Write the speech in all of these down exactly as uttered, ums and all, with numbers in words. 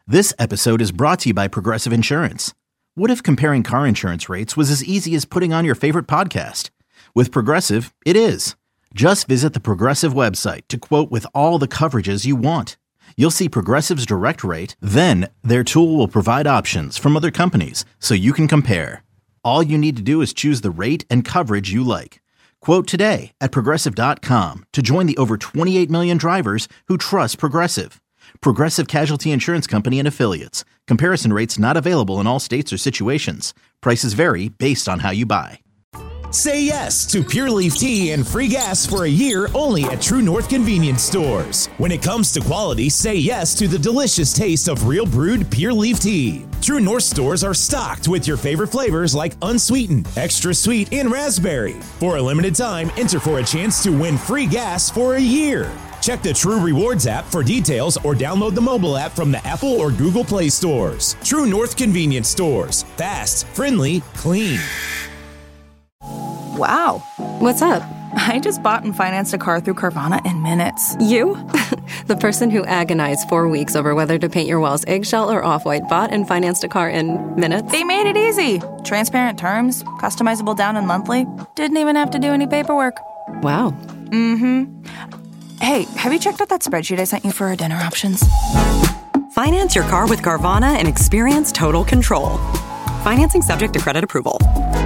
This episode is brought to you by Progressive Insurance. What if comparing car insurance rates was as easy as putting on your favorite podcast? With Progressive, it is. Just visit the Progressive website to quote with all the coverages you want. You'll see Progressive's direct rate, then their tool will provide options from other companies so you can compare. All you need to do is choose the rate and coverage you like. Quote today at progressive dot com to join the over twenty-eight million drivers who trust Progressive. Progressive Casualty Insurance Company and Affiliates. Comparison rates not available in all states or situations. Prices vary based on how you buy. Say yes to Pure Leaf Tea and free gas for a year only at True North Convenience Stores. When it comes to quality, say yes to the delicious taste of real brewed Pure Leaf Tea. True North stores are stocked with your favorite flavors like unsweetened, extra sweet, and raspberry. For a limited time, enter for a chance to win free gas for a year. Check the True Rewards app for details or download the mobile app from the Apple or Google Play stores. True North Convenience Stores. Fast, friendly, clean. Wow. What's up? I just bought and financed a car through Carvana in minutes. You? The person who agonized four weeks over whether to paint your walls eggshell or off-white bought and financed a car in minutes? They made it easy. Transparent terms, customizable down and monthly. Didn't even have to do any paperwork. Wow. Mm-hmm. Hey, have you checked out that spreadsheet I sent you for our dinner options? Finance your car with Carvana and experience total control. Financing subject to credit approval.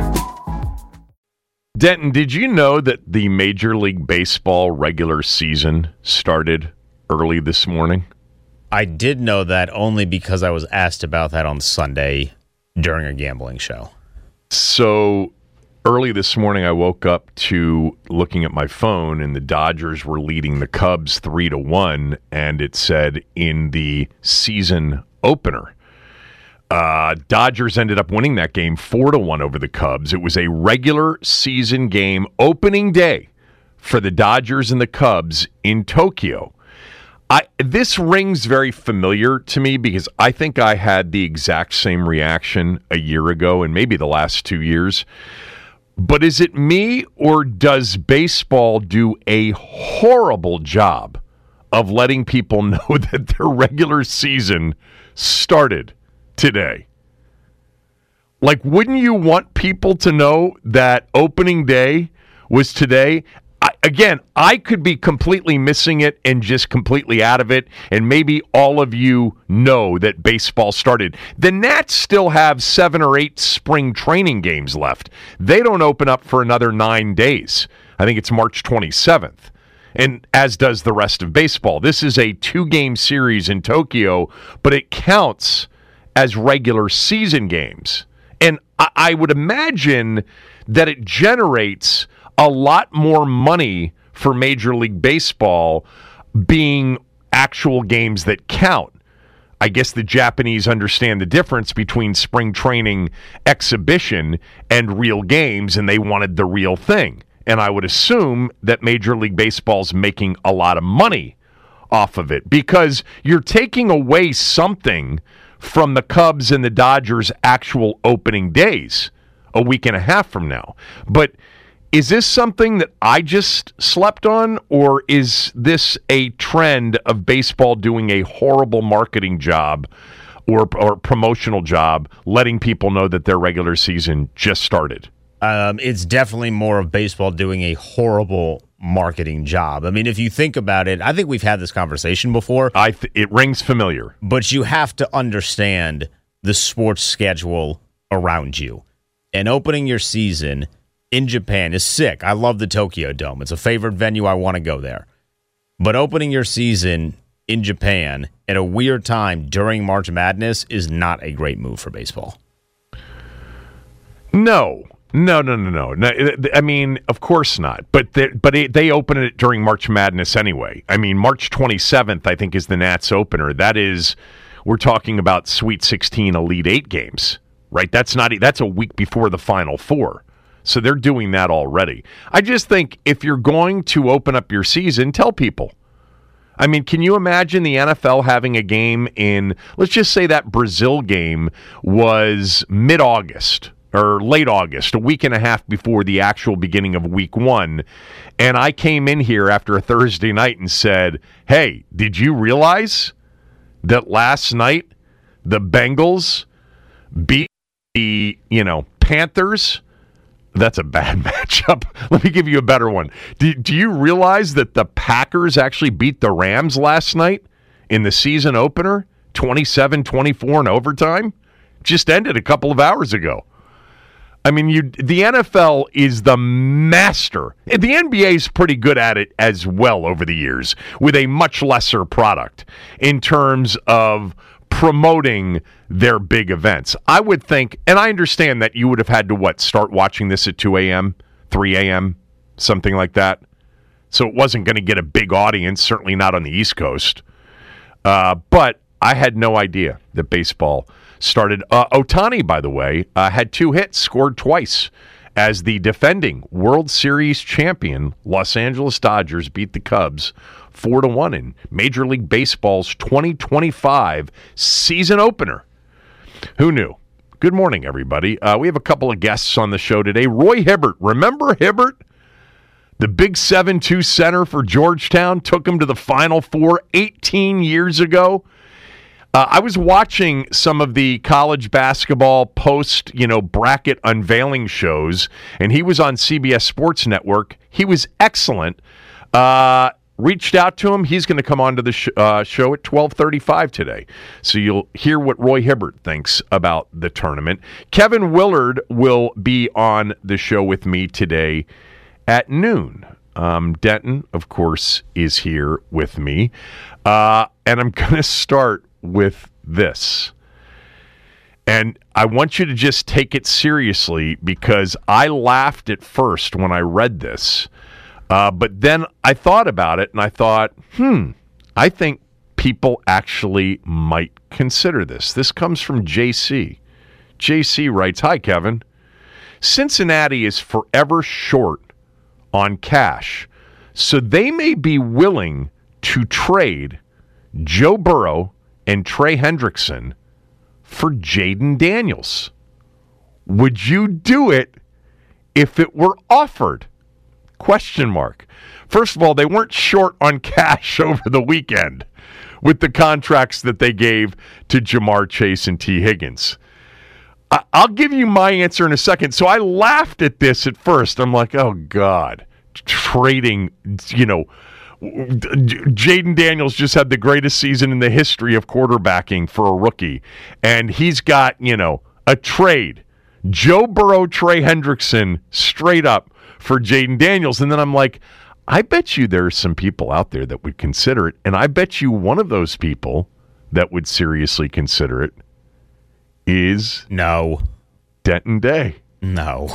Denton, did you know that the Major League Baseball regular season started early this morning? I did know that only because I was asked about that on Sunday during a gambling show. So early this morning, I woke up to looking at my phone, and the Dodgers were leading the Cubs three to one, and it said in the season opener. Uh, Dodgers ended up winning that game four to one over the Cubs. It was a regular season game opening day for the Dodgers and the Cubs in Tokyo. I this rings very familiar to me because I think I had the exact same reaction a year ago and maybe the last two years. But is it me, or does baseball do a horrible job of letting people know that their regular season started today? Like, wouldn't you want people to know that opening day was today? I, again, I could be completely missing it and just completely out of it, and maybe all of you know that baseball started. The Nats still have seven or eight spring training games left. They don't open up for another nine days. I think it's March twenty-seventh. And as does the rest of baseball. This is a two-game series in Tokyo, but it counts as regular season games. And I, I would imagine that it generates a lot more money for Major League Baseball being actual games that count. I guess the Japanese understand the difference between spring training exhibition and real games, and they wanted the real thing. And I would assume that Major League Baseball's making a lot of money off of it because you're taking away something from the Cubs and the Dodgers' actual opening days a week and a half from now. But is this something that I just slept on, or is this a trend of baseball doing a horrible marketing job or, or promotional job, letting people know that their regular season just started? Um, it's definitely more of baseball doing a horrible marketing job. I mean, if you think about it, I think we've had this conversation before. I th- it rings familiar. But you have to understand the sports schedule around you. And opening your season in Japan is sick. I love the Tokyo Dome. It's a favorite venue. I want to go there. But opening your season in Japan at a weird time during March Madness is not a great move for baseball. No. No, no, no, no, no. I mean, of course not. But they, but it, they open it during March Madness anyway. I mean, March twenty-seventh, I think, is the Nats opener. That is, we're talking about Sweet sixteen Elite Eight games, right? That's not. That's a week before the Final Four. So they're doing that already. I just think if you're going to open up your season, tell people. I mean, can you imagine the N F L having a game in, let's just say that Brazil game was mid-August or late August, a week and a half before the actual beginning of week one, and I came in here after a Thursday night and said, hey, did you realize that last night the Bengals beat the, you know, Panthers. That's a bad matchup. Let me give you a better one. Do, do you realize that the Packers actually beat the Rams last night in the season opener, twenty-seven twenty-four in overtime? Just ended a couple of hours ago. I mean, you the N F L is the master. The N B A is pretty good at it as well over the years with a much lesser product in terms of promoting their big events. I would think, and I understand that you would have had to, what, start watching this at two a.m., three a.m., something like that. So it wasn't going to get a big audience, certainly not on the East Coast. Uh, but I had no idea that baseball started. Uh, Ohtani, by the way, uh, had two hits, scored twice as the defending World Series champion. Los Angeles Dodgers beat the Cubs four to one in Major League Baseball's twenty twenty-five season opener. Who knew? Good morning, everybody. Uh, we have a couple of guests on the show today. Roy Hibbert. Remember Hibbert? The big seven two center for Georgetown took him to the Final Four eighteen years ago. Uh, I was watching some of the college basketball post, you know, bracket unveiling shows, and he was on C B S Sports Network. He was excellent. Uh, reached out to him. He's going to come on to the sh- uh, show at twelve thirty-five today. So you'll hear what Roy Hibbert thinks about the tournament. Kevin Willard will be on the show with me today at noon. Um, Denton, of course, is here with me. Uh, and I'm going to start with this. And I want you to just take it seriously because I laughed at first when I read this. Uh, but then I thought about it and I thought, hmm, I think people actually might consider this. This comes from J C. J C writes, "Hi, Kevin. Cincinnati is forever short on cash, so they may be willing to trade Joe Burrow and Trey Hendrickson for Jaden Daniels. Would you do it if it were offered?" Question mark. First of all, they weren't short on cash over the weekend with the contracts that they gave to Jamar Chase and T. Higgins. I- I'll give you my answer in a second. So I laughed at this at first. I'm like, oh, God, trading, you know, Jaden Daniels just had the greatest season in the history of quarterbacking for a rookie. And he's got, you know, a trade. Joe Burrow, Trey Hendrickson, straight up for Jaden Daniels. And then I'm like, I bet you there are some people out there that would consider it. And I bet you one of those people that would seriously consider it is No. Denton Day. No.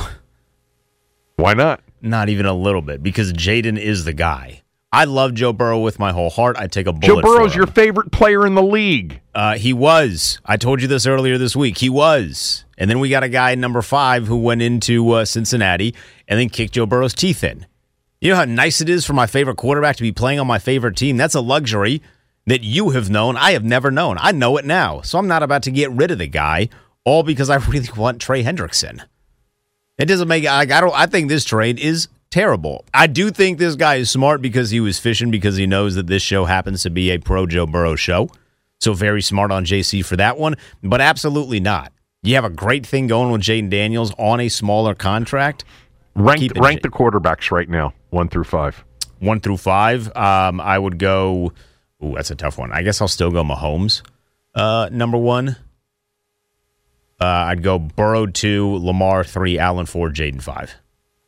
Why not? Not even a little bit, because Jaden is the guy. I love Joe Burrow with my whole heart. I'd take a bullet Joe Burrow's for him. your favorite player in the league. Uh, he was. I told you this earlier this week. He was. And then we got a guy, number five, who went into uh, Cincinnati and then kicked Joe Burrow's teeth in. You know how nice it is for my favorite quarterback to be playing on my favorite team? That's a luxury that you have known. I have never known. I know it now. So I'm not about to get rid of the guy, all because I really want Trey Hendrickson. It doesn't make. I, I don't. I think this trade is terrible. I do think this guy is smart because he was fishing, because he knows that this show happens to be a pro Joe Burrow show. So very smart on J C for that one, but absolutely not. You have a great thing going with Jaden Daniels on a smaller contract. Rank, rank the quarterbacks right now, one through five. One through five. Um, I would go. Ooh, that's a tough one. I guess I'll still go Mahomes. Uh, number one. Uh, I'd go Burrow two, Lamar three, Allen four, Jaden five.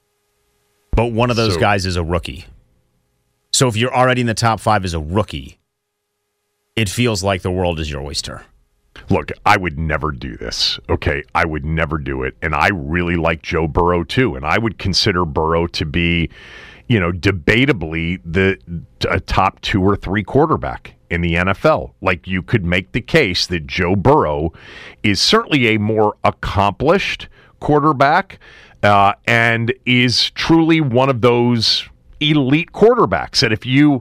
But one of those so, guys is a rookie. So if you're already in the top five as a rookie, it feels like the world is your oyster. Look, I would never do this, okay? I would never do it. And I really like Joe Burrow, too. And I would consider Burrow to be, you know, debatably the a top two or three quarterback in the N F L. Like, you could make the case that Joe Burrow is certainly a more accomplished quarterback uh, and is truly one of those elite quarterbacks that if you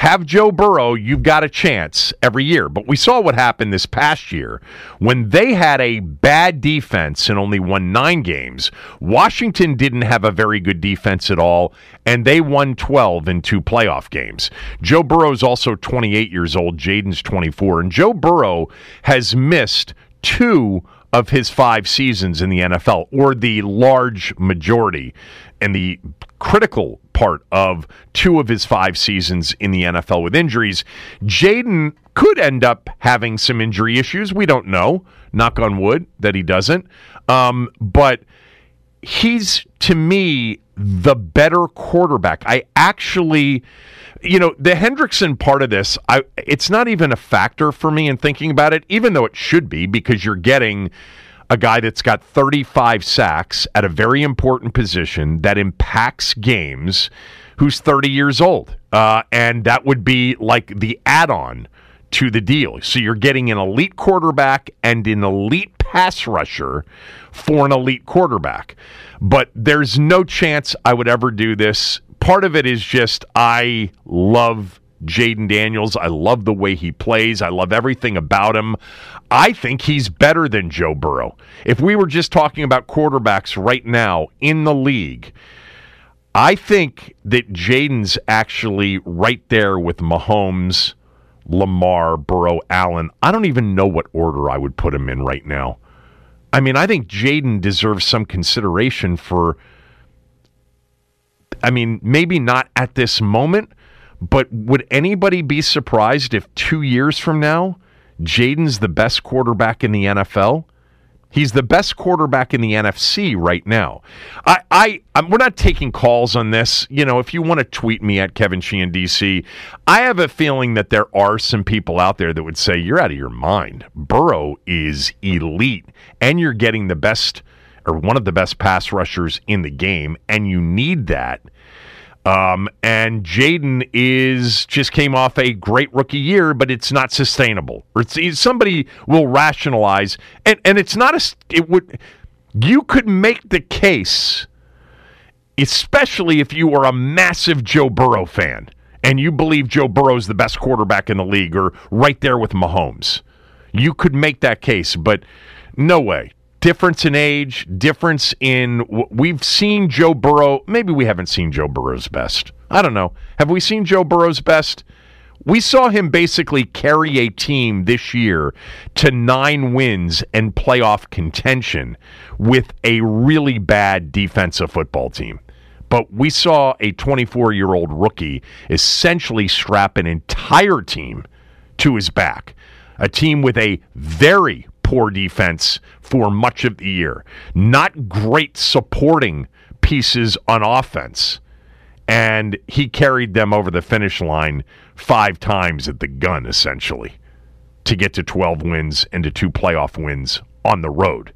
have Joe Burrow, you've got a chance every year. But we saw what happened this past year when they had a bad defense and only won nine games. Washington didn't have a very good defense at all, and they won twelve in two playoff games. Joe Burrow's also twenty-eight years old. Jaden's twenty-four. And Joe Burrow has missed two of his five seasons in the N F L, or the large majority and the critical part of two of his five seasons in the N F L with injuries. Jaden could end up having some injury issues. We don't know. Knock on wood that he doesn't. Um, but he's, to me, the better quarterback. I actually... You know, the Hendrickson part of this, I, it's not even a factor for me in thinking about it, even though it should be, because you're getting a guy that's got thirty-five sacks at a very important position that impacts games, who's thirty years old. Uh, and that would be like the add-on to the deal. So you're getting an elite quarterback and an elite pass rusher for an elite quarterback. But there's no chance I would ever do this. Part of it is just I love Jaden Daniels. I love the way he plays. I love everything about him. I think he's better than Joe Burrow. If we were just talking about quarterbacks right now in the league, I think that Jaden's actually right there with Mahomes, Lamar, Burrow, Allen. I don't even know what order I would put him in right now. I mean, I think Jaden deserves some consideration for... I mean, maybe not at this moment, but would anybody be surprised if two years from now, Jaden's the best quarterback in the N F L? He's the best quarterback in the N F C right now. I, I, I'm, we're not taking calls on this. You know, if you want to tweet me at Kevin Sheehan D C, I have a feeling that there are some people out there that would say, you're out of your mind. Burrow is elite, and you're getting the best or one of the best pass rushers in the game, and you need that. Um, and Jaden is just came off a great rookie year, but it's not sustainable. Or it's, somebody will rationalize, and, and it's not a. It would you could make the case, especially if you are a massive Joe Burrow fan and you believe Joe Burrow is the best quarterback in the league, or right there with Mahomes. You could make that case, but no way. Difference in age, difference in... We've seen Joe Burrow... Maybe we haven't seen Joe Burrow's best. I don't know. Have we seen Joe Burrow's best? We saw him basically carry a team this year to nine wins and playoff contention with a really bad defensive football team. But we saw a twenty-four-year-old rookie essentially strap an entire team to his back. A team with a very poor defense for much of the year. Not great supporting pieces on offense. And he carried them over the finish line five times at the gun, essentially, to get to twelve wins and to two playoff wins on the road.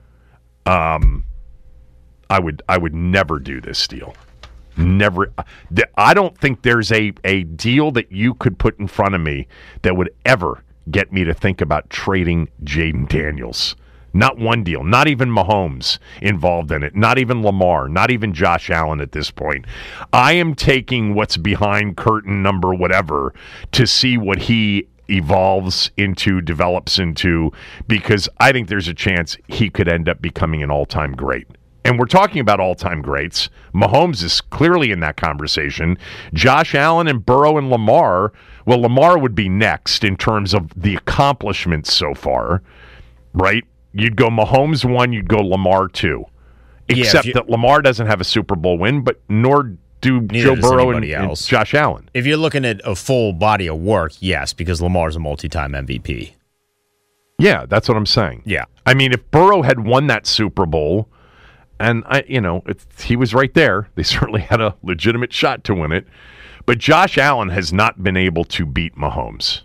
Um, I would I would never do this deal. Never. I don't think there's a, a deal that you could put in front of me that would ever get me to think about trading Jaden Daniels. Not one deal. Not even Mahomes involved in it. Not even Lamar. Not even Josh Allen at this point. I am taking what's behind curtain number whatever to see what he evolves into, develops into, because I think there's a chance he could end up becoming an all-time great. And we're talking about all-time greats. Mahomes is clearly in that conversation. Josh Allen and Burrow and Lamar, well, Lamar would be next in terms of the accomplishments so far, right? You'd go Mahomes one, you'd go Lamar two. Except yeah, you, that Lamar doesn't have a Super Bowl win, but nor do Joe Burrow and, and Josh Allen. If you're looking at a full body of work, yes, because Lamar's a multi-time M V P. Yeah, that's what I'm saying. Yeah. I mean, if Burrow had won that Super Bowl... And, I, you know, it, he was right there. They certainly had a legitimate shot to win it. But Josh Allen has not been able to beat Mahomes.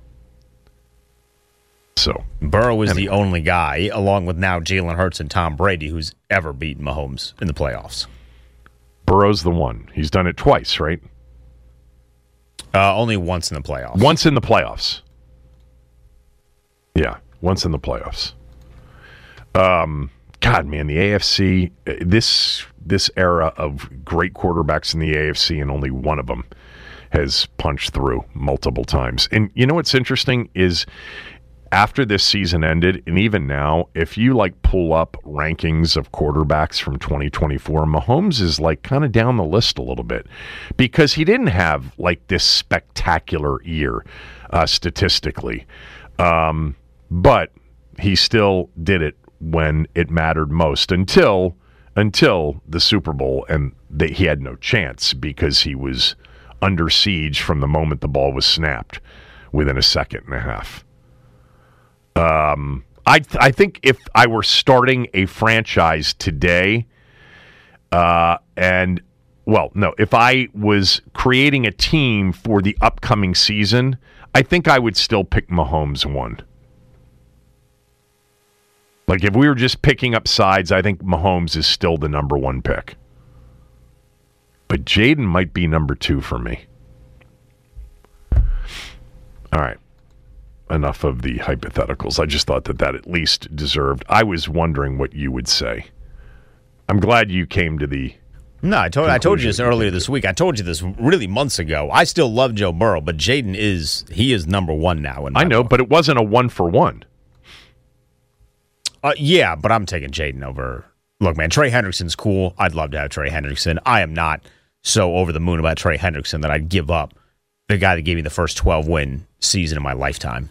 So Burrow is anyway. the only guy, along with now Jalen Hurts and Tom Brady, who's ever beaten Mahomes in the playoffs. Burrow's the one. He's done it twice, right? Uh, only once in the playoffs. Once in the playoffs. Yeah, once in the playoffs. Um... God, man, the A F C, this this era of great quarterbacks in the A F C, and only one of them has punched through multiple times. And you know what's interesting is after this season ended, and even now, if you like pull up rankings of quarterbacks from twenty twenty-four, Mahomes is like kind of down the list a little bit because he didn't have like this spectacular year uh, statistically. Um, but he still did it when it mattered most until until the Super Bowl, and they, he had no chance because he was under siege from the moment the ball was snapped within a second and a half. Um, I th- I think if I were starting a franchise today, uh, and well, no, if I was creating a team for the upcoming season, I think I would still pick Mahomes one. Like if we were just picking up sides, I think Mahomes is still the number one pick. But Jaden might be number two for me. All right. Enough of the hypotheticals. I just thought that that at least deserved. I was wondering what you would say. I'm glad you came to the No, I told I told you this earlier this week. I told you this really months ago. I still love Joe Burrow, but Jaden is he is number one now. In my I know, book. but it wasn't a one for one. Uh, yeah, but I'm taking Jaden over. Look, man, Trey Hendrickson's cool. I'd love to have Trey Hendrickson. I am not so over the moon about Trey Hendrickson that I'd give up the guy that gave me the first twelve win season of my lifetime.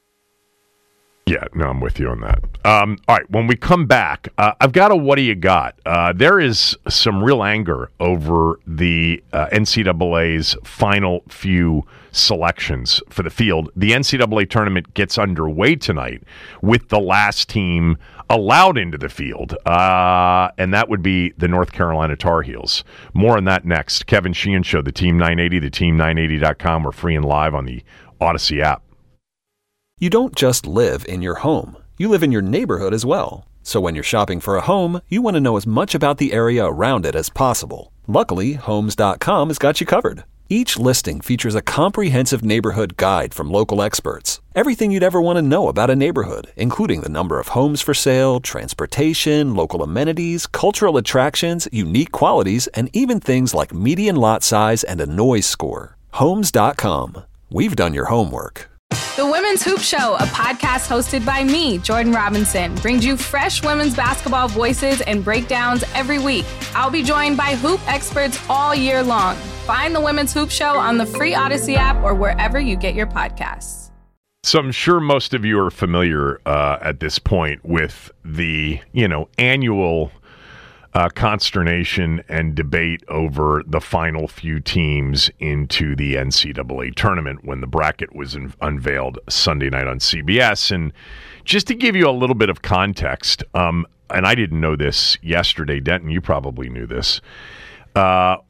Yeah, no, I'm with you on that. Um, all right, when we come back, uh, I've got a what do you got? Uh, there is some real anger over the uh, N C double A's final few selections for the field. The N C double A tournament gets underway tonight with the last team allowed into the field, uh, and that would be the North Carolina Tar Heels. More on that next. Kevin Sheehan Show, the Team nine eighty, the team nine eighty dot com. We're free and live on the Odyssey app. You don't just live in your home. You live in your neighborhood as well. So when you're shopping for a home, you want to know as much about the area around it as possible. Luckily, Homes dot com has got you covered. Each listing features a comprehensive neighborhood guide from local experts. Everything you'd ever want to know about a neighborhood, including the number of homes for sale, transportation, local amenities, cultural attractions, unique qualities, and even things like median lot size and a noise score. Homes dot com. We've done your homework. The Women's Hoop Show, a podcast hosted by me, Jordan Robinson, brings you fresh women's basketball voices and breakdowns every week. I'll be joined by hoop experts all year long. Find the Women's Hoop Show on the free Odyssey app or wherever you get your podcasts. So I'm sure most of you are familiar uh, at this point with the, you know, annual Uh, consternation and debate over the final few teams into the N C double A tournament when the bracket was un- unveiled Sunday night on C B S. And just to give you a little bit of context, um, and I didn't know this yesterday, Denton, you probably knew this. Uh,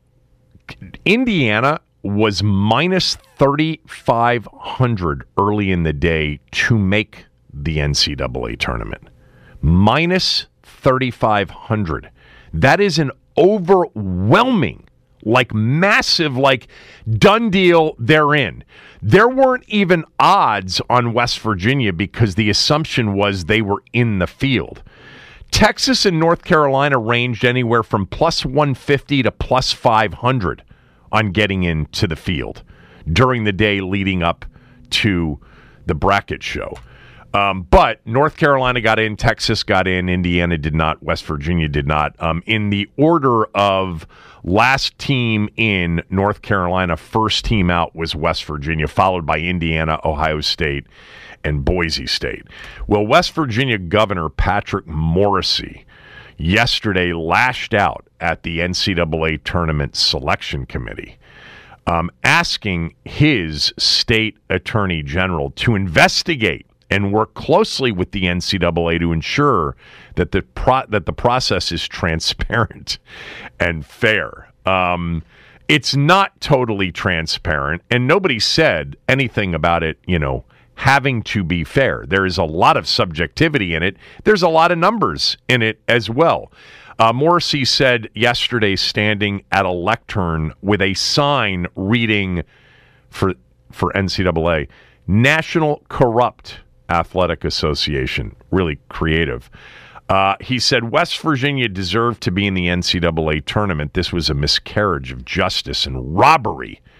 Indiana was minus thirty-five hundred early in the day to make the N C double A tournament. Minus thirty-five hundred. That is an overwhelming, like massive, like done deal they're in. There weren't even odds on West Virginia because the assumption was they were in the field. Texas and North Carolina ranged anywhere from plus one fifty to plus five hundred on getting into the field during the day leading up to the bracket show. Um, but North Carolina got in, Texas got in, Indiana did not, West Virginia did not. Um, in the order of last team in, North Carolina, first team out was West Virginia, followed by Indiana, Ohio State, and Boise State. Well, West Virginia Governor Patrick Morrisey yesterday lashed out at the N C double A Tournament Selection Committee, um, asking his state attorney general to investigate and work closely with the N C double A to ensure that the pro- that the process is transparent and fair. Um, it's not totally transparent, and nobody said anything about it, you know, having to be fair. There is a lot of subjectivity in it. There's a lot of numbers in it as well. Uh, Morrissey said yesterday, standing at a lectern with a sign reading for for N C double A, National Corrupt Athletic Association. Really creative. Uh, he said West Virginia deserved to be in the N C double A tournament. This was a miscarriage of justice and robbery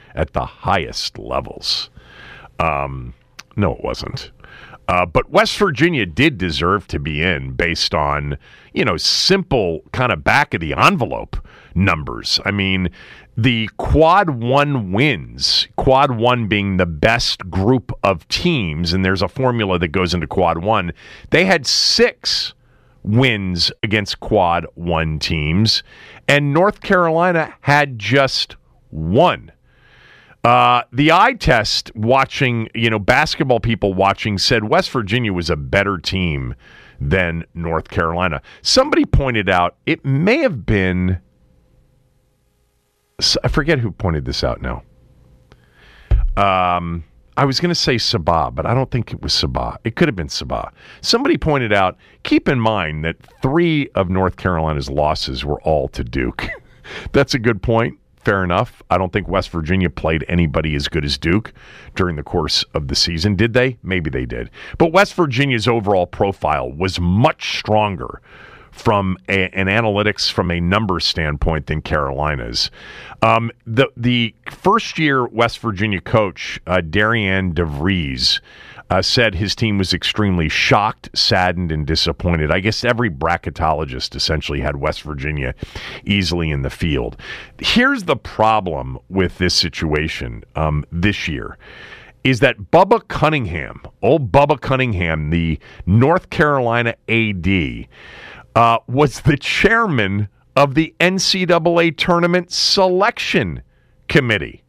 at the highest levels. Um, no, it wasn't. Uh, but West Virginia did deserve to be in based on, you know, simple kind of back of the envelope numbers. I mean, the quad one wins, quad one being the best group of teams, and there's a formula that goes into quad one. They had six wins against quad one teams, and North Carolina had just one. Uh, the eye test watching, you know, basketball people watching said West Virginia was a better team than North Carolina. Somebody pointed out it may have been, I forget who pointed this out now. Um, I was going to say Sabah, but I don't think it was Sabah. It could have been Sabah. Somebody pointed out, keep in mind that three of North Carolina's losses were all to Duke. That's a good point. Fair enough. I don't think West Virginia played anybody as good as Duke during the course of the season. Did they? Maybe they did. But West Virginia's overall profile was much stronger from a, an analytics, from a numbers standpoint than Carolina's. Um, the the first year West Virginia coach, uh, Darian DeVries, Uh, said his team was extremely shocked, saddened, and disappointed. I guess every bracketologist essentially had West Virginia easily in the field. Here's the problem with this situation um, this year, is that Bubba Cunningham, old Bubba Cunningham, the North Carolina A D, uh, was the chairman of the N C double A Tournament Selection Committee.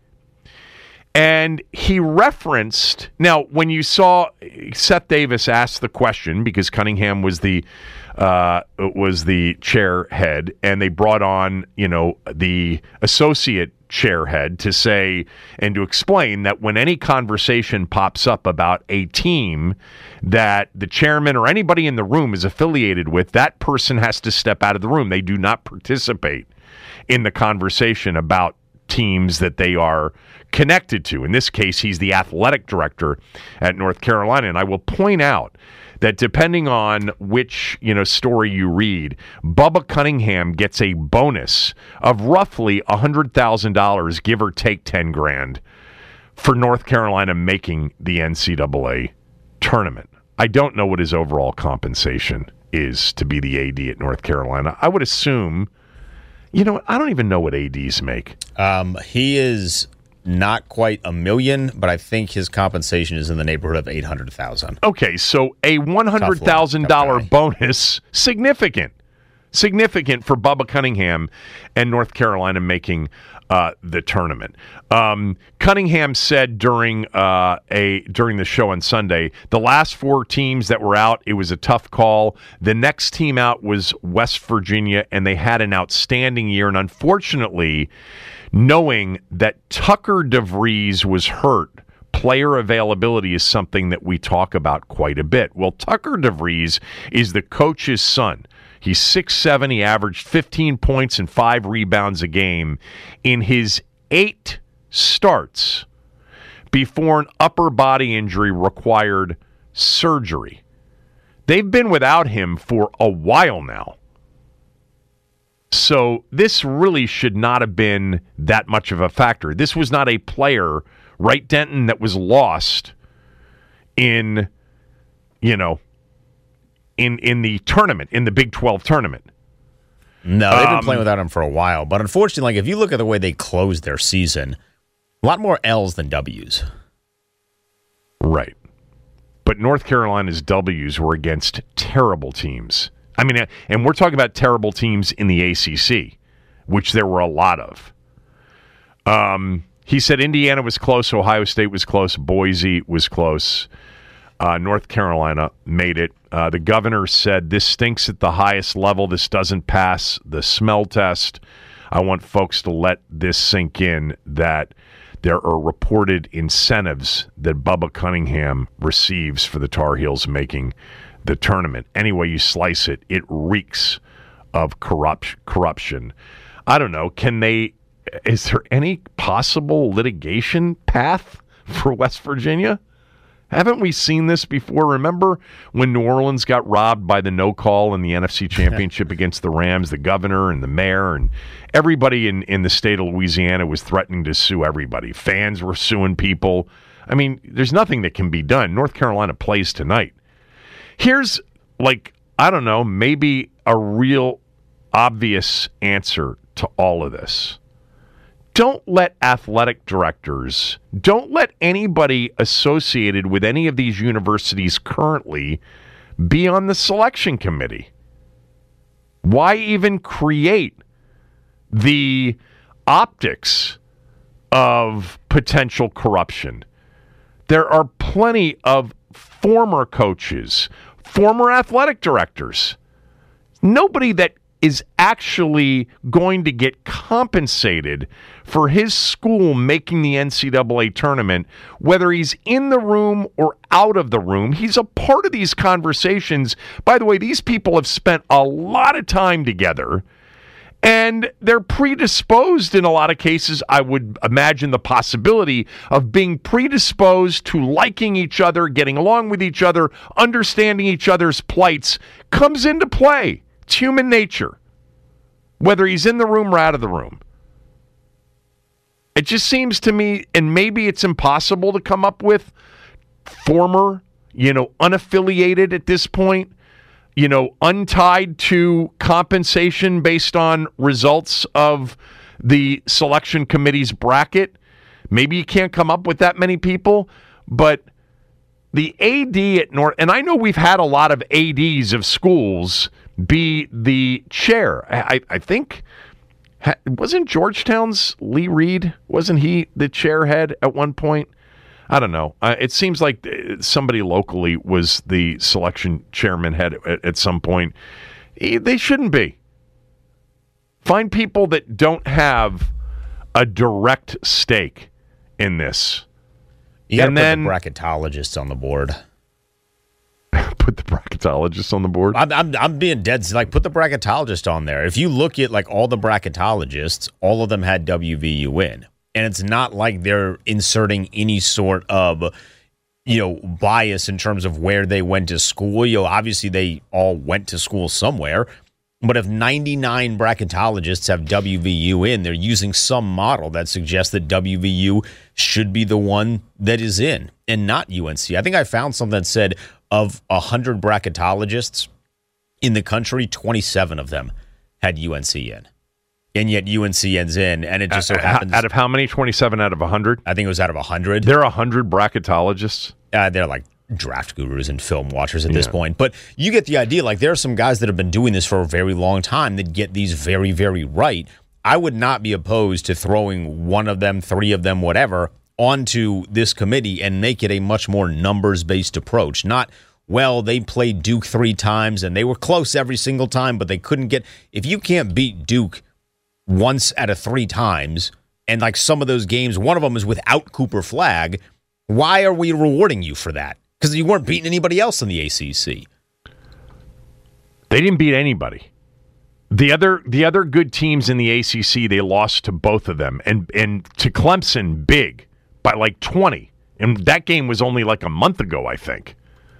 And he referenced, now, when you saw Seth Davis ask the question, because Cunningham was the uh, was the chair head, and they brought on, you know, the associate chair head to say and to explain that when any conversation pops up about a team that the chairman or anybody in the room is affiliated with, that person has to step out of the room. They do not participate in the conversation about teams that they are connected to. In this case, he's the athletic director at North Carolina. And I will point out that depending on which, you know, story you read, Bubba Cunningham gets a bonus of roughly one hundred thousand dollars, give or take ten grand, for North Carolina making the N C double A tournament. I don't know what his overall compensation is to be the A D at North Carolina. I would assume, you know, I don't even know what A Ds make. Um, he is not quite a million, but I think his compensation is in the neighborhood of eight hundred thousand dollars. Okay, so a one hundred thousand dollars bonus, significant, significant for Bubba Cunningham and North Carolina making uh, the tournament. Um, Cunningham said during uh, a during the show on Sunday, the last four teams that were out, it was a tough call. The next team out was West Virginia, and they had an outstanding year. And unfortunately, knowing that Tucker DeVries was hurt, player availability is something that we talk about quite a bit. Well, Tucker DeVries is the coach's son. He's six seven. He averaged fifteen points and five rebounds a game in his eight starts before an upper body injury required surgery. They've been without him for a while now. So this really should not have been that much of a factor. This was not a player, right, Denton, that was lost in, you know, in in the tournament, in the Big twelve tournament. No, they've been um, playing without him for a while. But unfortunately, like, if you look at the way they closed their season, a lot more L's than W's. Right. But North Carolina's W's were against terrible teams. I mean, and we're talking about terrible teams in the A C C, which there were a lot of. Um, he said Indiana was close, Ohio State was close, Boise was close. Uh, North Carolina made it. Uh, the governor said, this stinks at the highest level. This doesn't pass the smell test. I want folks to let this sink in, that there are reported incentives that Bubba Cunningham receives for the Tar Heels making the tournament. Any way you slice it, it reeks of corrupt, corruption. I don't know. Can they, is there any possible litigation path for West Virginia? Haven't we seen this before? Remember when New Orleans got robbed by the no call in the N F C Championship against the Rams? The governor and the mayor and everybody in, in the state of Louisiana was threatening to sue everybody. Fans were suing people. I mean, there's nothing that can be done. North Carolina plays tonight. Here's, like, I don't know, maybe a real obvious answer to all of this. Don't let athletic directors, don't let anybody associated with any of these universities currently be on the selection committee. Why even create the optics of potential corruption? There are plenty of former coaches, former athletic directors. Nobody that is actually going to get compensated for his school making the N C double A tournament, whether he's in the room or out of the room. He's a part of these conversations. By the way, these people have spent a lot of time together, and they're predisposed in a lot of cases. I would imagine the possibility of being predisposed to liking each other, getting along with each other, understanding each other's plights comes into play. It's human nature, whether he's in the room or out of the room. It just seems to me, and maybe it's impossible to come up with former, you know, unaffiliated at this point, you know, untied to compensation based on results of the selection committee's bracket. Maybe you can't come up with that many people, but the A D at North, and I know we've had a lot of A Ds of schools be the chair. I, I think, wasn't Georgetown's Lee Reed, wasn't he the chairhead at one point? I don't know. Uh, it seems like somebody locally was the selection chairman head at, at some point. They shouldn't be. Find people that don't have a direct stake in this. You got to put then, the bracketologists on the board. Put the bracketologists on the board? I'm, I'm, I'm being dead. Like, put the bracketologist on there. If you look at, like, all the bracketologists, all of them had W V U in. And it's not like they're inserting any sort of, you know, bias in terms of where they went to school. You know, obviously they all went to school somewhere. But if ninety-nine bracketologists have W V U in, they're using some model that suggests that W V U should be the one that is in and not U N C. I think I found something that said of one hundred bracketologists in the country, twenty-seven of them had U N C in. And yet U N C ends in, and it just so happens... Out of how many? twenty-seven out of one hundred? I think it was out of one hundred. There are one hundred bracketologists? Uh, they're like draft gurus and film watchers at yeah. this point. But you get the idea. Like, there are some guys that have been doing this for a very long time that get these very, very right. I would not be opposed to throwing one of them, three of them, whatever, onto this committee and make it a much more numbers-based approach. Not, well, they played Duke three times, and they were close every single time, but they couldn't get... If you can't beat Duke once out of three times, and like some of those games, one of them is without Cooper Flagg, why are we rewarding you for that? Because you weren't beating anybody else in the A C C. They didn't beat anybody. The other the other good teams in the A C C, they lost to both of them, and and to Clemson big by like twenty. And that game was only like a month ago, I think.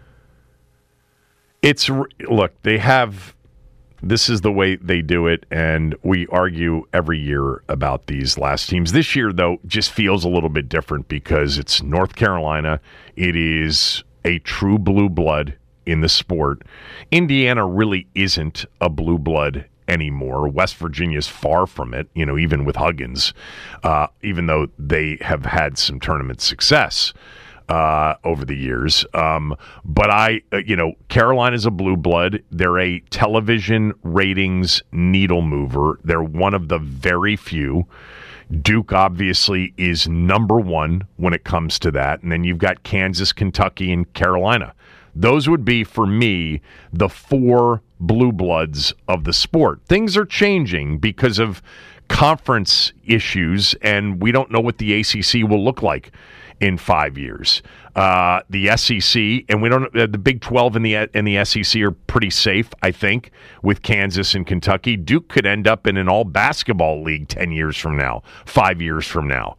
It's look, they have... This is the way they do it, and we argue every year about these last teams. This year, though, just feels a little bit different because it's North Carolina. It is a true blue blood in the sport. Indiana really isn't a blue blood anymore. West Virginia's far from it, you know, even with Huggins, uh, even though they have had some tournament success Uh, over the years. Um, but I, uh, you know, Carolina's a blue blood. They're a television ratings needle mover. They're one of the very few. Duke obviously is number one when it comes to that. And then you've got Kansas, Kentucky, and Carolina. Those would be, for me, the four blue bloods of the sport. Things are changing because of conference issues, and we don't know what the A C C will look like in five years. Uh, the S E C, and we don't. Uh, the Big twelve and the and the S E C are pretty safe, I think, with Kansas and Kentucky. Duke could end up in an all basketball league ten years from now, five years from now,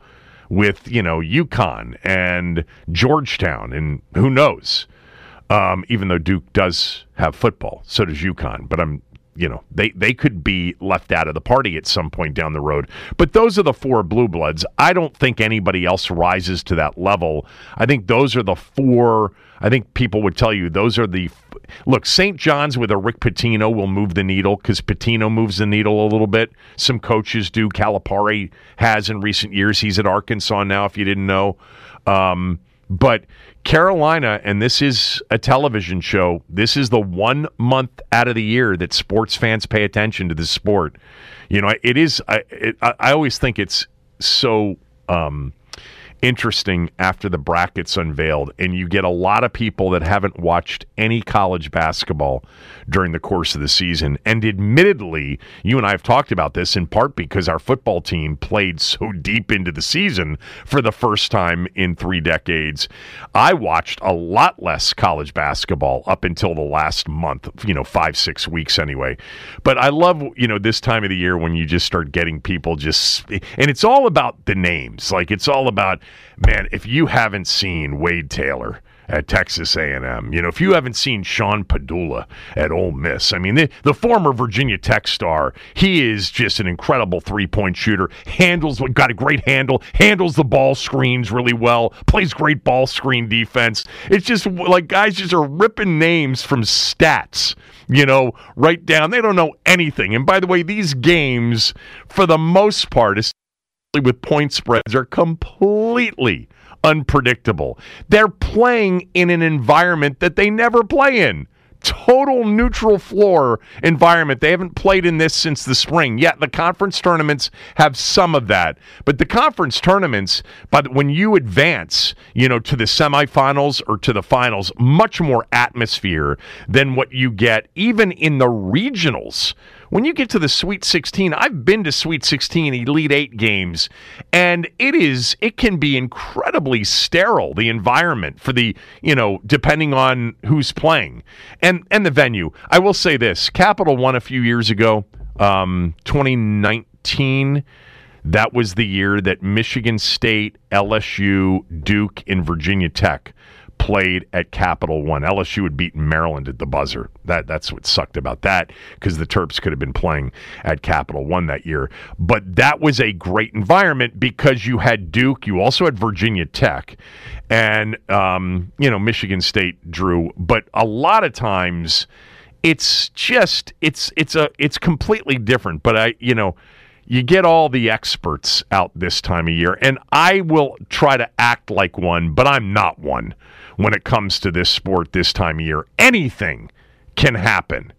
with, you know, UConn and Georgetown, and who knows? Um, even though Duke does have football, so does UConn. But I'm, you know, they, they could be left out of the party at some point down the road. But those are the four blue bloods. I don't think anybody else rises to that level. I think those are the four. I think people would tell you those are the look. Saint John's with a Rick Pitino will move the needle because Pitino moves the needle a little bit. Some coaches do. Calipari has in recent years. He's at Arkansas now. If you didn't know, um, but Carolina, and this is a television show. This is the one month out of the year that sports fans pay attention to this sport. You know, it is. I it, I always think it's so. Um, interesting after the brackets unveiled, and you get a lot of people that haven't watched any college basketball during the course of the season. And admittedly, you and I have talked about this in part because our football team played so deep into the season for the first time in three decades. I watched a lot less college basketball up until the last month, you know, five, six weeks anyway. But I love, you know, this time of the year when you just start getting people just, and it's all about the names. Like, it's all about, man, if you haven't seen Wade Taylor at Texas A and M, you know, if you haven't seen Sean Padula at Ole Miss, I mean, the, the former Virginia Tech star, he is just an incredible three-point shooter, handles, got a great handle, handles the ball screens really well, plays great ball screen defense. It's just like guys just are ripping names from stats, you know, right down. They don't know anything. And by the way, these games, for the most part, especially with point spreads, are completely unpredictable. They're playing in an environment that they never play in. Total neutral floor environment. They haven't played in this since the spring. Yeah, the conference tournaments have some of that. But the conference tournaments, but when you advance, you know, to the semifinals or to the finals, much more atmosphere than what you get even in the regionals. When you get to the Sweet sixteen, I've been to Sweet sixteen Elite Eight games, and it is it can be incredibly sterile, the environment for the, you know, depending on who's playing and and the venue. I will say this: Capital One a few years ago, um, twenty nineteen. That was the year that Michigan State, L S U, Duke, and Virginia Tech played at Capital One. L S U had beaten Maryland at the buzzer. That That's what sucked about that, because the Terps could have been playing at Capital One that year. But that was a great environment because you had Duke, you also had Virginia Tech, and um, you know, Michigan State drew. But a lot of times, it's just it's it's a it's completely different. But I you know. You get all the experts out this time of year, and I will try to act like one, but I'm not one when it comes to this sport this time of year. Anything can happen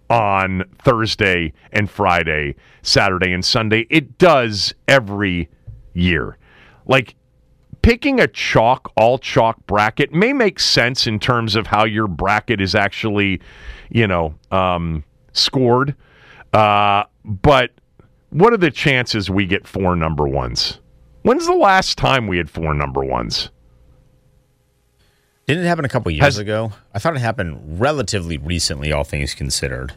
on Thursday and Friday, Saturday and Sunday. It does every year. Like, picking a chalk, all chalk bracket may make sense in terms of how your bracket is actually, you know, um, scored, uh, but what are the chances we get four number ones? When's the last time we had four number ones? Didn't it happen a couple years Has, ago? I thought it happened relatively recently, all things considered.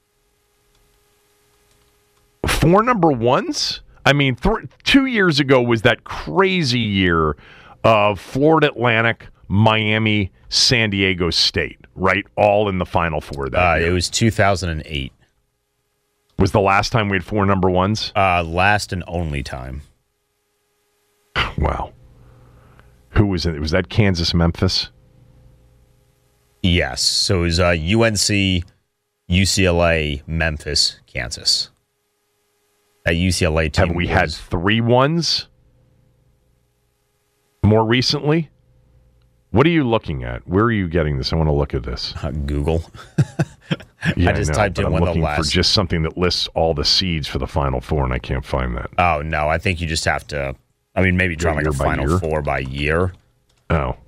Four number ones? I mean, th- two years ago was that crazy year of Florida Atlantic, Miami, San Diego State, right? All in the Final Four that uh, year. It was two thousand eight. Was the last time we had four number ones? Uh, last and only time. Wow. Who was it? Was that Kansas, Memphis? Yes. So it was uh, U N C, U C L A, Memphis, Kansas. That U C L A team. Have we was... had three ones more recently? What are you looking at? Where are you getting this? I want to look at this. Uh, Google. Yeah, I just I know, typed in I'm when the looking last. for just something that lists all the seeds for the Final Four, and I can't find that. Oh, no. I think you just have to, I mean, maybe try like a Final year? Four by year. Oh.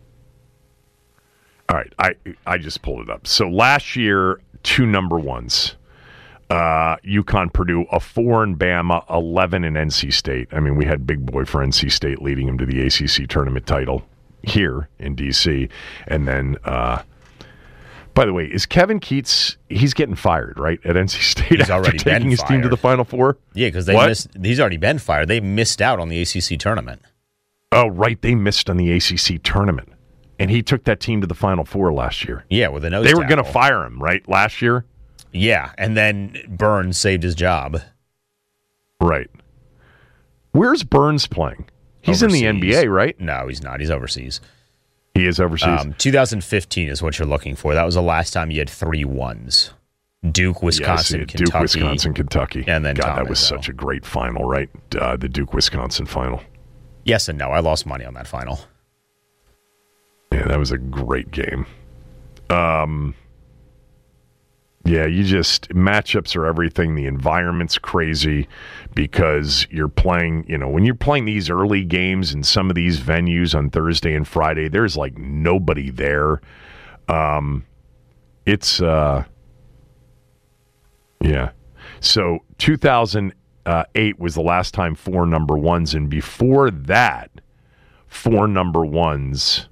All right. I I just pulled it up. So last year, two number ones. Uh, UConn, Purdue, a four in Bama, eleven in N C State. I mean, we had big boy for N C State leading him to the A C C tournament title here in D C. And then, uh, by the way, is Kevin Keats, he's getting fired, right, at N C State He's after already taking been his team to fired. the Final Four? Yeah, because they What? missed. He's already been fired. They missed out on the A C C tournament. Oh, right. They missed on the A C C tournament. And he took that team to the Final Four last year. Yeah, with a nose They were tackle. going to fire him, right, last year? Yeah, and then Burns saved his job. Right. Where's Burns playing? He's Overseas. in the N B A, right? No, he's not. He's overseas. He is overseas. Um, twenty fifteen is what you're looking for. That was the last time you had three ones. Duke, Wisconsin, yeah, I see it. Kentucky. Duke, Wisconsin, Kentucky. And then God, Tom that was Izzo. such a great final, right? Uh, the Duke, Wisconsin final. Yes and no. I lost money on that final. Yeah, that was a great game. Um, yeah, you just, matchups are everything. The environment's crazy because you're playing, you know, when you're playing these early games in some of these venues on Thursday and Friday, there's like nobody there. Um, it's, uh, yeah. So two thousand eight was the last time four number ones, and before that, four number ones.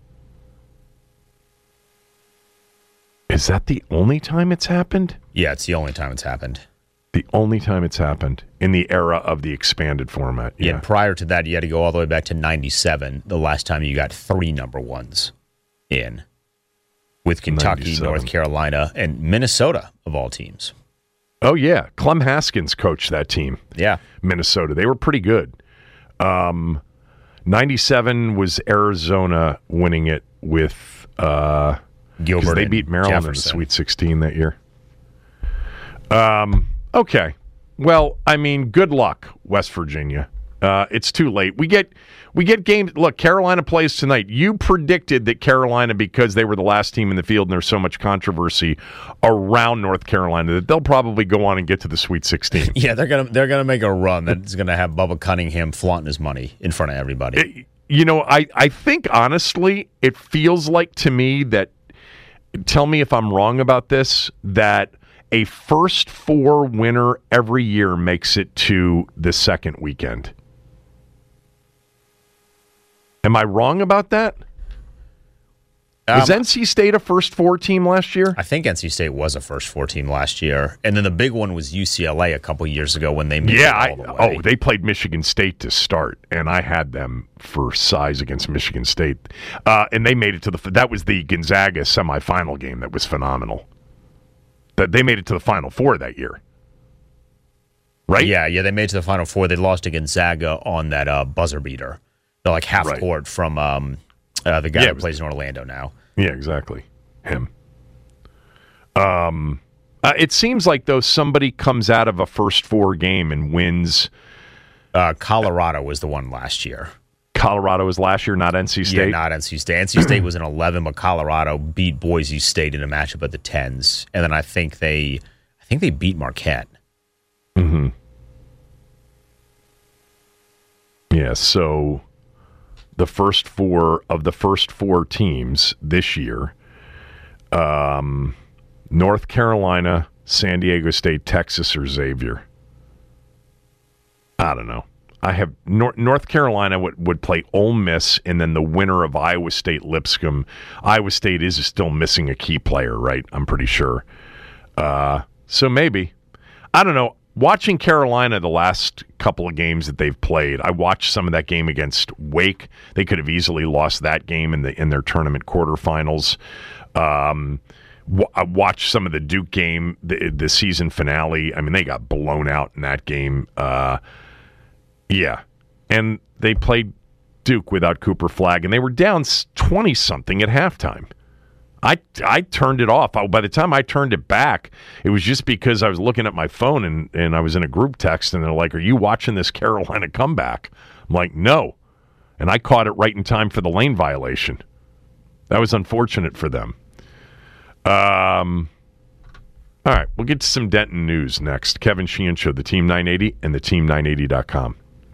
Is that the only time it's happened? Yeah, it's the only time it's happened. The only time it's happened in the era of the expanded format. Yeah. Yeah. And prior to that, you had to go all the way back to ninety-seven, the last time you got three number ones in, with Kentucky, ninety-seven. North Carolina, and Minnesota, of all teams. Oh, yeah. Clem Haskins coached that team. Yeah. Minnesota. They were pretty good. Um, ninety-seven was Arizona winning it with... Uh, Gilbert they and beat Maryland Jefferson. in the Sweet sixteen that year. Um, okay. Well, I mean, good luck, West Virginia. Uh, it's too late. We get we get games. Look, Carolina plays tonight. You predicted that Carolina, because they were the last team in the field and there's so much controversy around North Carolina, that they'll probably go on and get to the Sweet sixteen. Yeah, they're gonna they're gonna make a run that's gonna have Bubba Cunningham flaunting his money in front of everybody. It- you know, I, I think, honestly, it feels like to me that, tell me if I'm wrong about this, that a first four winner every year makes it to the second weekend. Am I wrong about that? Was Um, N C State a first four team last year? I think N C State was a first four team last year, and then the big one was U C L A a couple years ago when they made Yeah, it I, all the way. oh, they played Michigan State to start, and I had them for size against Michigan State, uh, and they made it to the. That was the Gonzaga semifinal game that was phenomenal. That they made it to the Final Four that year, right? Yeah, yeah, they made it to the Final Four. They lost to Gonzaga on that uh, buzzer beater. They're like half Right. court from um, uh, the guy Yeah, that it was- plays in Orlando now. Yeah, exactly. Him. Um, uh, it seems like though somebody comes out of a first four game and wins. Uh, Colorado was the one last year. Colorado was last year, not N C State. Yeah, not N C State. N C State was an eleven, but Colorado beat Boise State in a matchup at the tens, and then I think they, I think they beat Marquette. Mm-hmm. Yeah, so the first four of the first four teams this year, um, North Carolina, San Diego State, Texas, or Xavier. I don't know. I have North, North Carolina would, would play Ole Miss, and then the winner of Iowa State, Lipscomb. Iowa State is still missing a key player, right? I'm pretty sure. Uh, so maybe. I don't know. Watching Carolina the last couple of games that they've played, I watched some of that game against Wake. They could have easily lost that game in the in their tournament quarterfinals. Um, w- I watched some of the Duke game, the, the season finale. I mean, they got blown out in that game. Uh, yeah, and they played Duke without Cooper Flagg, and they were down twenty something at halftime. I, I turned it off. I, by the time I turned it back, it was just because I was looking at my phone and, and I was in a group text, and they're like, "Are you watching this Carolina comeback?" I'm like, "No." And I caught it right in time for the lane violation. That was unfortunate for them. Um, all right, we'll get to some Denton news next. Kevin Sheehan Show, the Team nine eighty and the team nine eighty dot com.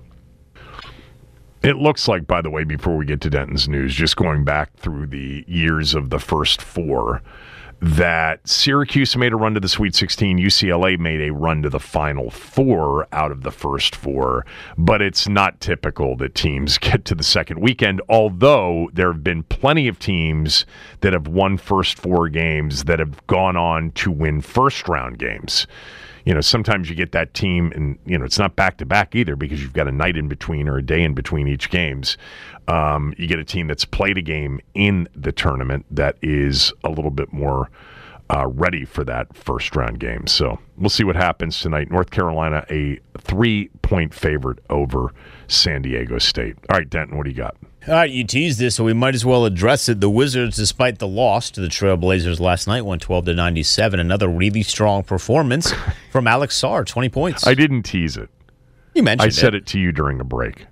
It looks like, by the way, before we get to Denton's news, just going back through the years of the first four, that Syracuse made a run to the Sweet sixteen, U C L A made a run to the Final Four out of the first four, but it's not typical that teams get to the second weekend, although there have been plenty of teams that have won first four games that have gone on to win first-round games. you know, sometimes you get that team, and, you know, it's not back-to-back either because you've got a night in between or a day in between each games. Um, you get a team that's played a game in the tournament that is a little bit more uh, ready for that first-round game. So we'll see what happens tonight. North Carolina, a three-point favorite over San Diego State. All right, Denton, what do you got? All right, you teased this, so we might as well address it. The Wizards, despite the loss to the Trailblazers last night, won twelve to ninety-seven. Another really strong performance from Alex Sarr, twenty points. I didn't tease it. You mentioned it. I said it. it to you during a break.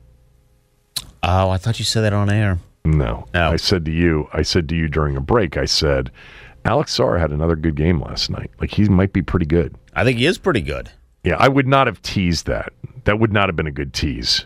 Oh, I thought you said that on air. No. no. I said to you, I said to you during a break, I said, Alex Sarr had another good game last night. Like, he might be pretty good. I think he is pretty good. Yeah, I would not have teased that. That would not have been a good tease.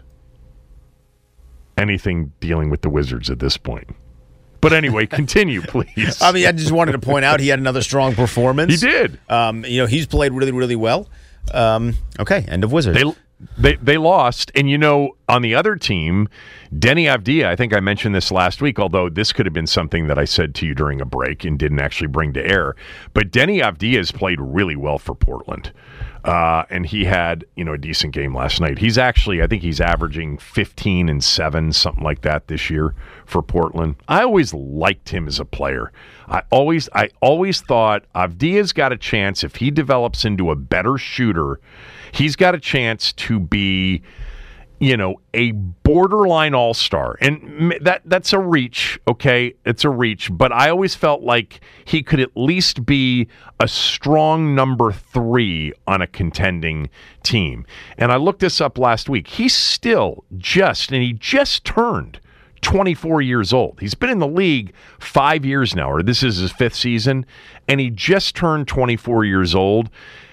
Anything dealing with the Wizards at this point. But anyway, continue, please. I mean, I just wanted to point out he had another strong performance. He did. Um, you know, he's played really, really well. Um, okay, end of Wizards. They, they they lost, and you know, on the other team, Deni Avdija, I think I mentioned this last week, although this could have been something that I said to you during a break and didn't actually bring to air. But Deni Avdija has played really well for Portland. Uh, and he had, you know, a decent game last night. He's actually, I think he's averaging fifteen and seven, something like that this year for Portland. I always liked him as a player. I always, I always thought Avdija's got a chance if he develops into a better shooter. He's got a chance to be, you know, a borderline all-star. And that that's a reach, okay? It's a reach. But I always felt like he could at least be a strong number three on a contending team. And I looked this up last week. He's still just, and he just turned twenty-four years old. He's been in the league five years now, or this is his fifth season, and he just turned twenty-four years old.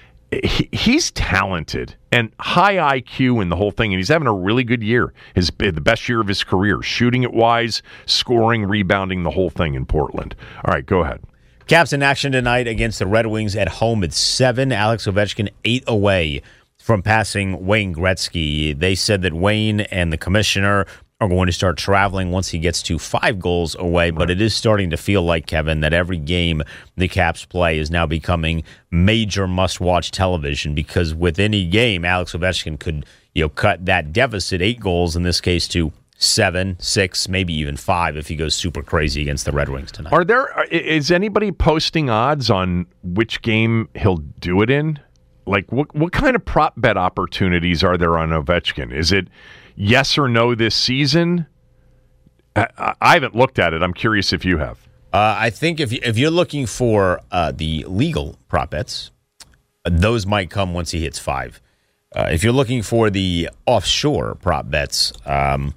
He, he's talented and high I Q in the whole thing, and he's having a really good year. His the best year of his career, shooting it wise, scoring, rebounding, the whole thing in Portland. All right, go ahead. Caps in action tonight against the Red Wings at home at seven. Alex Ovechkin eight away from passing Wayne Gretzky. They said that Wayne and the commissioner are going to start traveling once he gets to five goals away, but it is starting to feel like, Kevin, that every game the Caps play is now becoming major must-watch television, because with any game, Alex Ovechkin could, you know, cut that deficit, eight goals in this case, to seven, six, maybe even five if he goes super crazy against the Red Wings tonight. Are there, is anybody posting odds on which game he'll do it in? Like, what what kind of prop bet opportunities are there on Ovechkin? Is it yes or no this season? I, I haven't looked at it. I'm curious if you have. Uh, I think if, you, if you're looking for uh, the legal prop bets, uh, those might come once he hits five. Uh, if you're looking for the offshore prop bets, um,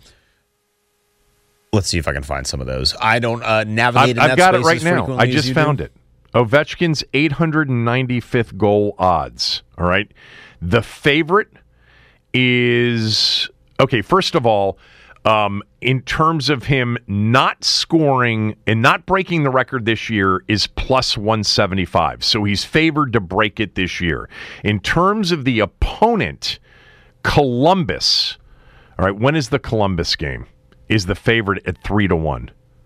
let's see if I can find some of those. I don't uh, navigate I've, in I've that got it space right as now. I just found do. it. Ovechkin's eight hundred ninety-fifth goal odds. All right. The favorite is, okay, first of all, um, in terms of him not scoring and not breaking the record this year, is plus one seventy-five. So he's favored to break it this year. In terms of the opponent, Columbus, all right, when is the Columbus game? Is the favorite at three to one.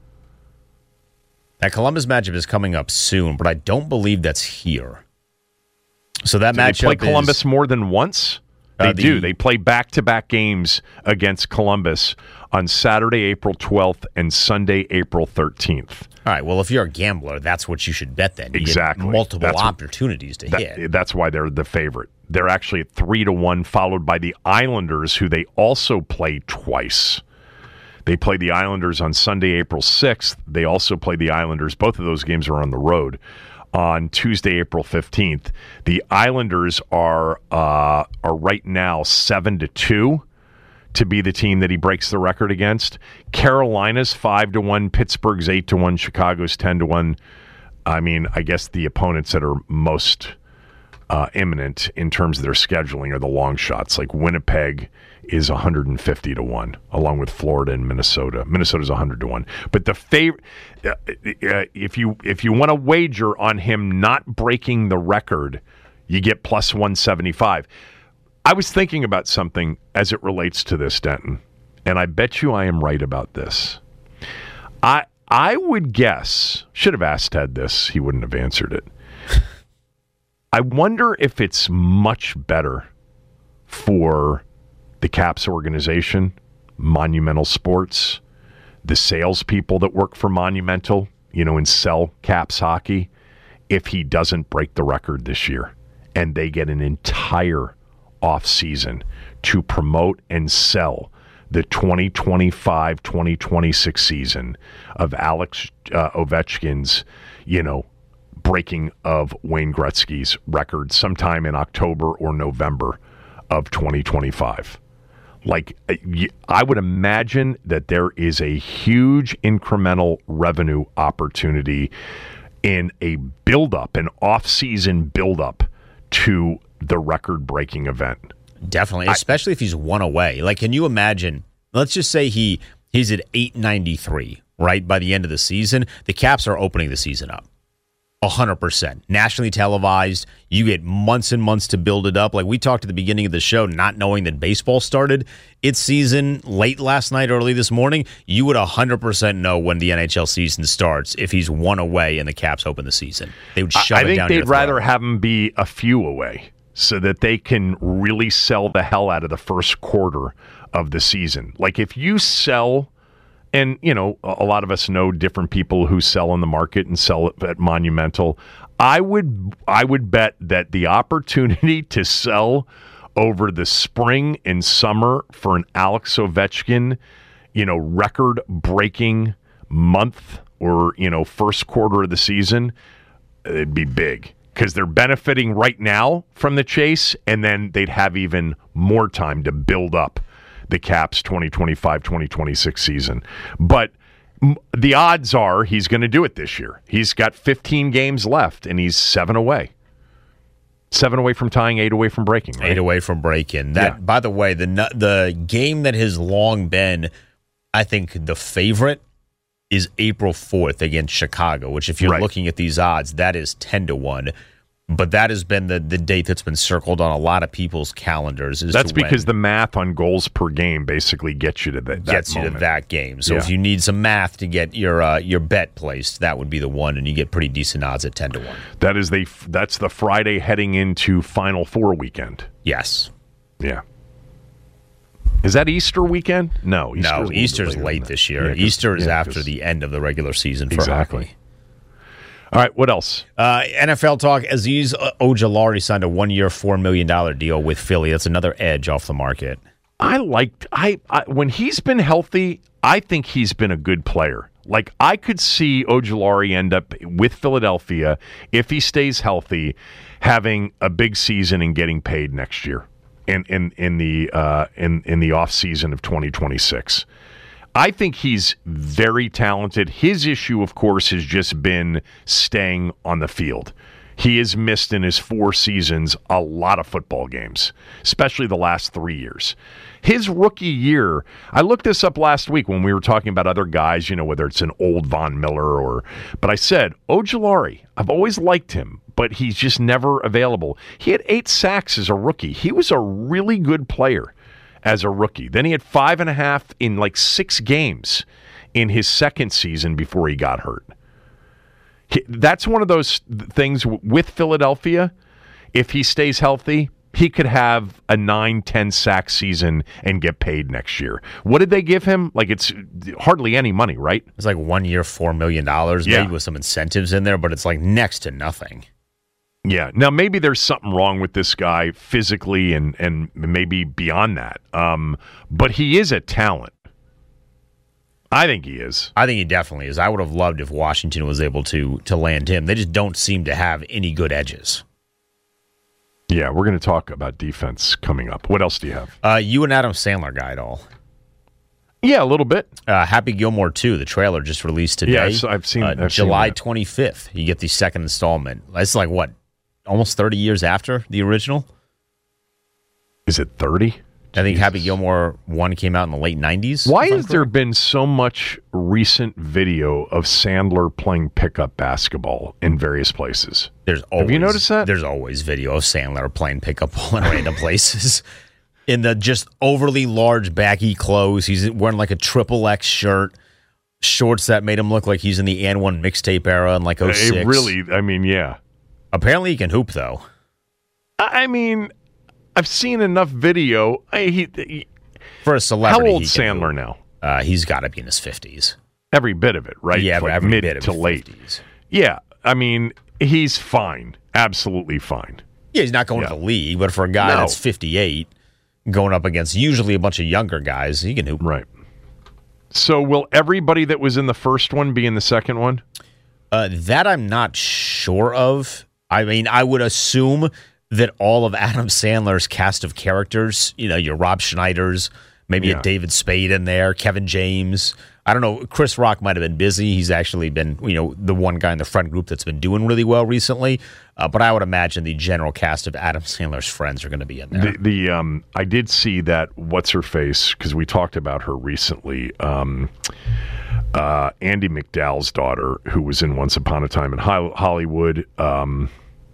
That Columbus matchup is coming up soon, but I don't believe that's here. So that do matchup they play Columbus is, more than once? They uh, the, do. They play back-to-back games against Columbus on Saturday, April twelfth and Sunday, April thirteenth. All right, well, if you're a gambler, that's what you should bet then. You exactly. Get multiple that's opportunities what, to that, hit. That's why they're the favorite. They're actually at three to one, followed by the Islanders, who they also play twice. They play the Islanders on Sunday, April sixth. They also play the Islanders. Both of those games are on the road on Tuesday, April fifteenth. The Islanders are uh, are right now seven to two to be the team that he breaks the record against. Carolina's five to one, Pittsburgh's eight to one, Chicago's ten to one. I mean, I guess the opponents that are most uh, imminent in terms of their scheduling are the long shots. Like Winnipeg is one hundred fifty to one, along with Florida and Minnesota. Minnesota's one hundred to one. But the favorite, uh, uh, if you if you want to wager on him not breaking the record, you get plus one seventy-five. I was thinking about something as it relates to this, Denton, and I bet you I am right about this. I I would guess, should have asked Ted this, he wouldn't have answered it. I wonder if it's much better for the Caps organization, Monumental Sports, the salespeople that work for Monumental, you know, and sell Caps hockey, if he doesn't break the record this year and they get an entire offseason to promote and sell the twenty twenty-five twenty twenty-six season of Alex uh, Ovechkin's, you know, breaking of Wayne Gretzky's record sometime in October or November of twenty twenty-five. Like, I would imagine that there is a huge incremental revenue opportunity in a build-up, an off-season build-up to the record-breaking event. Definitely, especially I, if he's one away. Like, can you imagine, let's just say he he's at eight ninety-three, right, by the end of the season. The Caps are opening the season up. one hundred percent. Nationally televised. You get months and months to build it up. Like we talked at the beginning of the show, not knowing that baseball started its season late last night, early this morning, you would one hundred percent know when the N H L season starts if he's one away and the Caps open the season. They would shove I, I it down think they'd rather throat. have him be a few away so that they can really sell the hell out of the first quarter of the season. Like if you sell... And, you know, a lot of us know different people who sell in the market and sell it at Monumental. I would I would bet that the opportunity to sell over the spring and summer for an Alex Ovechkin, you know, record-breaking month or, you know, first quarter of the season, it'd be big. Because they're benefiting right now from the chase, and then they'd have even more time to build up the Caps twenty twenty-five twenty twenty-six season. But m- the odds are he's going to do it this year. He's got fifteen games left, and he's seven away. Seven away from tying, eight away from breaking. Right? Eight away from breaking. That, yeah. By the way, the the game that has long been, I think, the favorite is April fourth against Chicago, which if you're right. looking at these odds, that is ten to one. But that has been the, the date that's been circled on a lot of people's calendars. Is that's because the math on goals per game basically gets you to that, that gets moment. you to that game. So yeah. if you need some math to get your uh, your bet placed, that would be the one, and you get pretty decent odds at ten to one. That is the that's the Friday heading into Final Four weekend. Yes. Yeah. Is that Easter weekend? No. Easter's no, Easter's late this year. Yeah, Easter is yeah, after the end of the regular season for exactly. hockey. All right, what else? Uh, N F L talk. Azeez Ojulari signed a one-year, four million dollars deal with Philly. That's another edge off the market. I liked I, I when he's been healthy, I think he's been a good player. Like I could see Ojulari end up with Philadelphia if he stays healthy, having a big season and getting paid next year in in in the uh, in in the off season of twenty twenty-six. I think he's very talented. His issue, of course, has just been staying on the field. He has missed in his four seasons a lot of football games, especially the last three years. His rookie year, I looked this up last week when we were talking about other guys, you know, whether it's an old Von Miller or, but I said, Ojulari, I've always liked him, but he's just never available. He had eight sacks as a rookie. He was a really good player as a rookie. Then he had five and a half in like six games in his second season before he got hurt. He, that's one of those things with Philadelphia. If he stays healthy, he could have a nine, ten sack season and get paid next year. What did they give him? Like it's hardly any money, right? It's like one year, four million dollars, yeah. maybe with some incentives in there, but it's like next to nothing. Yeah. Now, maybe there's something wrong with this guy physically and, and maybe beyond that. Um, but he is a talent. I think he is. I think he definitely is. I would have loved if Washington was able to to land him. They just don't seem to have any good edges. Yeah, we're going to talk about defense coming up. What else do you have? Uh, you an Adam Sandler guy at all? Yeah, a little bit. Uh, Happy Gilmore two, the trailer just released today. Yes, I've seen uh, I've July seen twenty-fifth, you get the second installment. It's like, what, almost thirty years after the original? Is it thirty? I think Jesus. Happy Gilmore one came out in the late nineties. Why has there been so much recent video of Sandler playing pickup basketball in various places? There's always, Have you noticed that? There's always video of Sandler playing pickup ball in random places. In the just overly large baggy clothes. He's wearing like a triple X shirt, shorts that made him look like he's in the And One mixtape era in like oh six. It really, I mean, yeah. Apparently he can hoop, though. I mean, I've seen enough video. I, he, he, For a celebrity. How old he can, Sandler now? Uh, he's got to be in his fifties. Every bit of it, right? Yeah, like every mid bit of to his late. fifties. Yeah, I mean, he's fine. Absolutely fine. Yeah, he's not going yeah. to the league, but for a guy no. that's fifty-eight, going up against usually a bunch of younger guys, he can hoop. Right. So will everybody that was in the first one be in the second one? Uh, that I'm not sure of. I mean, I would assume that all of Adam Sandler's cast of characters, you know, your Rob Schneiders, maybe yeah. a David Spade in there, Kevin James. I don't know. Chris Rock might have been busy. He's actually been, you know, the one guy in the front group that's been doing really well recently. Uh, but I would imagine the general cast of Adam Sandler's friends are going to be in there. The, the um, I did see that what's her face because we talked about her recently. Um, uh, Andie MacDowell's daughter, who was in Once Upon a Time in Hollywood. Um,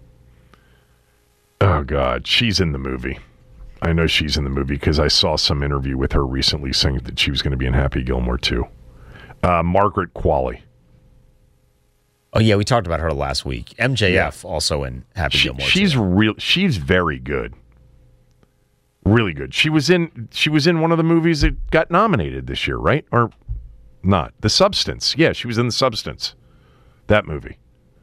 oh God, she's in the movie. I know she's in the movie because I saw some interview with her recently saying that she was going to be in Happy Gilmore too. Uh, Margaret Qualley. Oh yeah, we talked about her last week. M J F yeah. also in Happy she, Gilmore. She's too. real. She's very good. Really good. She was in. She was in one of the movies that got nominated this year, right? Or not? The Substance. Yeah, she was in The Substance. That movie.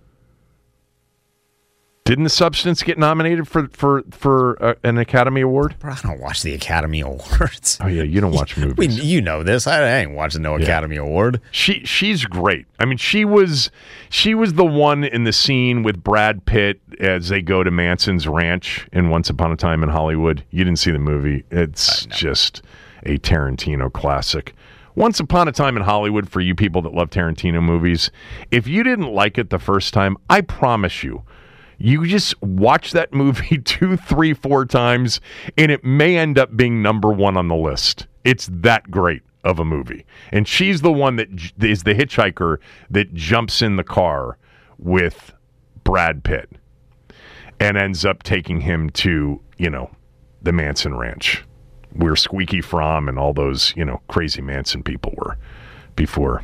Didn't The Substance get nominated for for for uh, an Academy Award? Bro, I don't watch the Academy Awards. Oh yeah, you don't watch movies. We, you know this. I, I ain't watching no yeah. Academy Award. She she's great. I mean, she was she was the one in the scene with Brad Pitt as they go to Manson's ranch in Once Upon a Time in Hollywood. You didn't see the movie. It's just a Tarantino classic. Once Upon a Time in Hollywood, for you people that love Tarantino movies, if you didn't like it the first time, I promise you, you just watch that movie two, three, four times, and it may end up being number one on the list. It's that great of a movie. And she's the one that j- is the hitchhiker that jumps in the car with Brad Pitt and ends up taking him to, you know, the Manson Ranch, where Squeaky Fromm and all those, you know, crazy Manson people were before...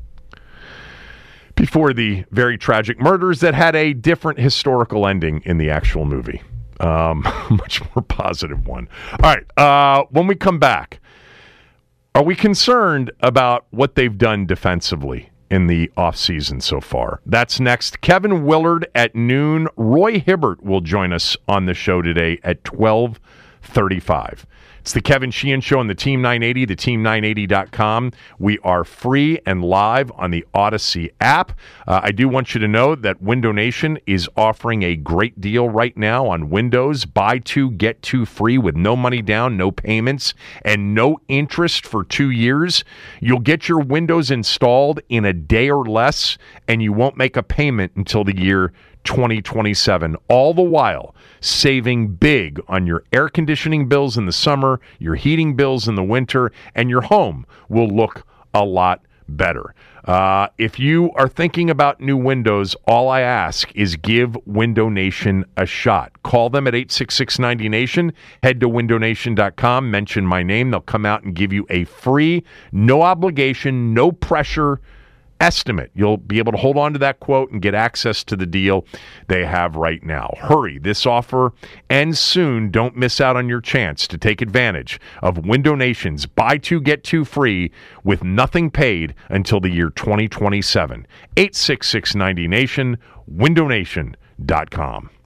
Before the very tragic murders that had a different historical ending in the actual movie. Um, much more positive one. All right. Uh, when we come back, are we concerned about what they've done defensively in the offseason so far? That's next. Kevin Willard at noon. Roy Hibbert will join us on the show today at twelve thirty-five. It's the Kevin Sheehan Show on the Team nine eighty, the team nine eighty dot com. We are free and live on the Odyssey app. Uh, I do want you to know that Window Nation is offering a great deal right now on Windows. Buy two, get two free with no money down, no payments, and no interest for two years. You'll get your Windows installed in a day or less, and you won't make a payment until the year twenty twenty-seven, all the while saving big on your air conditioning bills in the summer, your heating bills in the winter, and your home will look a lot better. Uh, if you are thinking about new windows, all I ask is give Window Nation a shot. Call them at eight six six ninety nation. Head to window nation dot com. Mention my name. They'll come out and give you a free, no obligation, no pressure estimate. You'll be able to hold on to that quote and get access to the deal they have right now. Hurry. This offer ends soon. Don't miss out on your chance to take advantage of Window Nation's buy two, get two free with nothing paid until the year twenty twenty-seven. eight six six ninety nation, window nation dot com.